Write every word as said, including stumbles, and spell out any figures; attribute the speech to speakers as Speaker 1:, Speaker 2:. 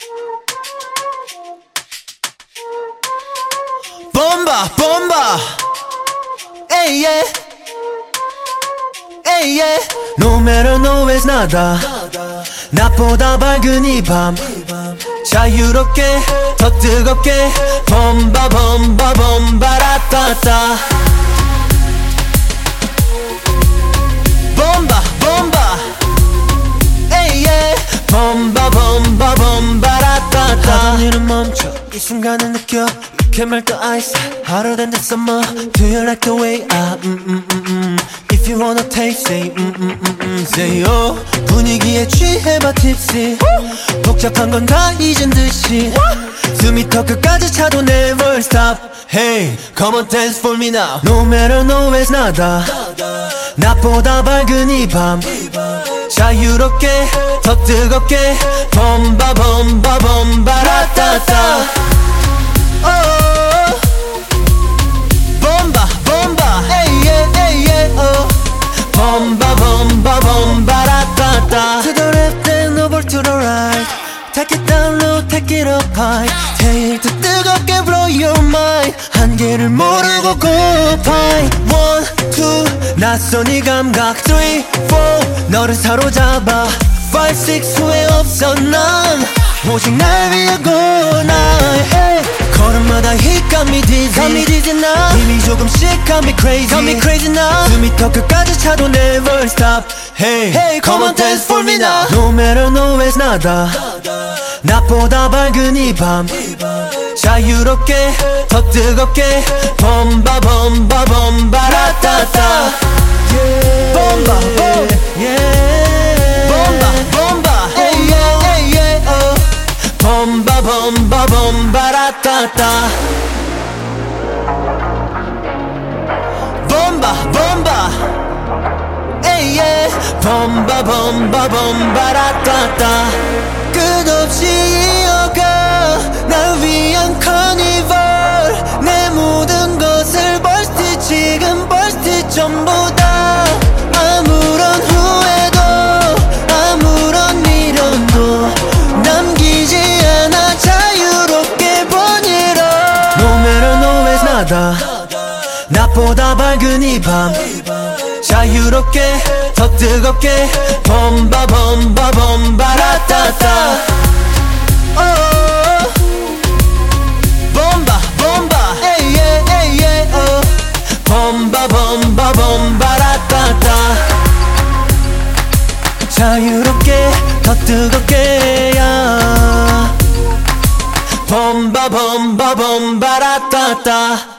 Speaker 1: Bomba, bomba. Hey yeah, hey yeah. No matter nowhere's nada. 낮보다 밝은 이 밤 자유롭게 더 뜨겁게 bomba, bomba, bomba, 라따따. Bomba, bomba. Hey yeah. Bomba, bomba, bomba, 라따따. 하던 일은 멈춰 이 순간을 느껴. You can melt the ice hotter than the summer. Do you like the way I mm mm mm mm. If you wanna taste say mm mm mm mm. Say oh. 분위기에 취해봐 tipsy. 복잡한 건 다 잊은 듯이 숨이 턱 끝까지 차도 never stop. Hey, come on dance for me now. No matter nowhere's nada. 낮보다 밝은 이 밤 자유롭게 더 뜨겁게 bomba, bomba, bomba, 라따따. Oh, bomba, bomba, hey yeah, hey yeah, oh. Bomba, bomba, bomba, 라따따. To the left and over to the right. Take it down low, take it up high. 태일 듯 뜨겁게 blow your mind. 한계를 모르고 고파이. One, two, 낯선 이 감각. Three, four, 너를 사로잡아. Five, six, 후회 없어 난 오직 날 위해 go now. Hey. 걸음마다 he got me dizzy, got me dizzy now. 이미 조금씩 got me crazy, got me crazy now. 숨이 턱 끝까지 차도 never stop. Hey, hey, come on dance for me now. No matter nowhere's nada. 낮보다 밝은 이 밤 자유롭게 더 뜨겁게 bomba, bomba, bomba, 라따따. Bomba, bomba, yeah. Bomba, bomba, hey yeah, hey yeah, oh. Bomba, bomba, bomba, 라따따. Bomba, bomba, hey yeah. Bomba, bomba, bomba, 라따따. 끝없이 이어가 날 위한 카니발. 내 모든 것을 벌스트 지금 벌스트 전부 다. 아무런 후회도 아무런 미련도 남기지 않아 자유롭게 보내라. No matter nowhere's nada. 낮보다 밝은 이 밤 자유롭게 더 뜨겁게 bomba, bomba, bomba, 라따따. Oh, bomba, bomba, hey yeah, hey yeah, oh. Bomba, bomba, bomba, 라따따. 자유롭게 더 뜨겁게 yeah. Bomba, bomba, bomba, 라따따.